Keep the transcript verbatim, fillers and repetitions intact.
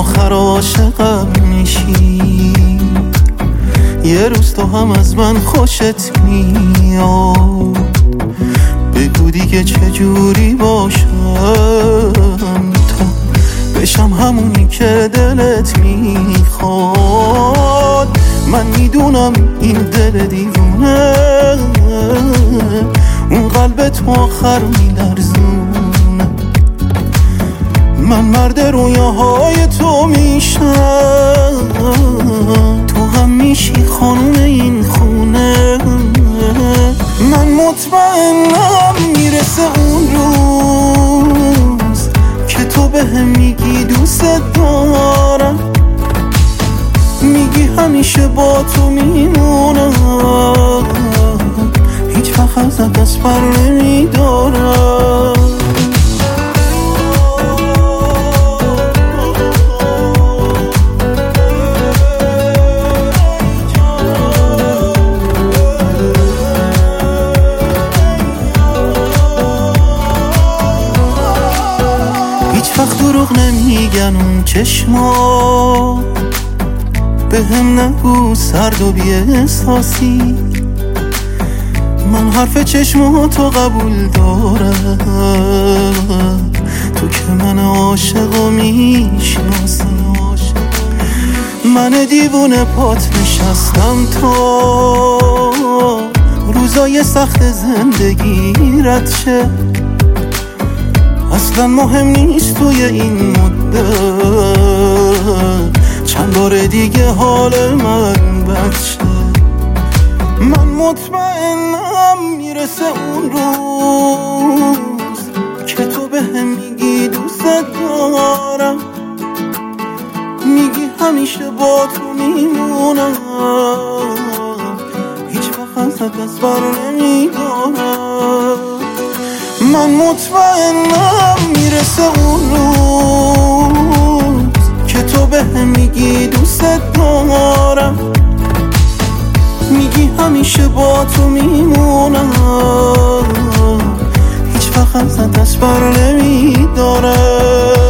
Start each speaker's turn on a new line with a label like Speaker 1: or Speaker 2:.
Speaker 1: آخر عاشقم میشی. یه روز تو هم از من خوشت میاد، بگو دیگه چجوری باشم تا بشم همونی که دلت میخواد. من میدونم این دل دیوونه اون قلب تو آخر میلرزونه. من مرد رویاهای تو میشم، تو هم میشی خانون این خونه. من مطمئنم میرسه اون روز که تو به هم میگی دوست دارم، میگی همیشه با تو میمونم، هیچ وقت ازت دست بر نمیدارم. هیچ وقت دروغ نمیگن اون چشما، به هم نگو سرد و بی احساسی. من حرف چشماتو قبول دارم، تو که من عاشقو میشناسی. من دیوونه پات نشستم تا روزای سخت زندگی رد شه. اصلا مهم نیست توی این مدت چند بار دیگه حال من بد شه. من مطمئنم میرسه اون روز که تو به هم میگی دوست دارم، میگی همیشه با تو میمونم، هیچ وقت ازت دست بر نمیدارم. من مطمئنم میرسه اون روز که تو به هم میگی دوست دارم، میگی همیشه با تو میمونم، هیچ وقت ازت دست بر نمیدارم.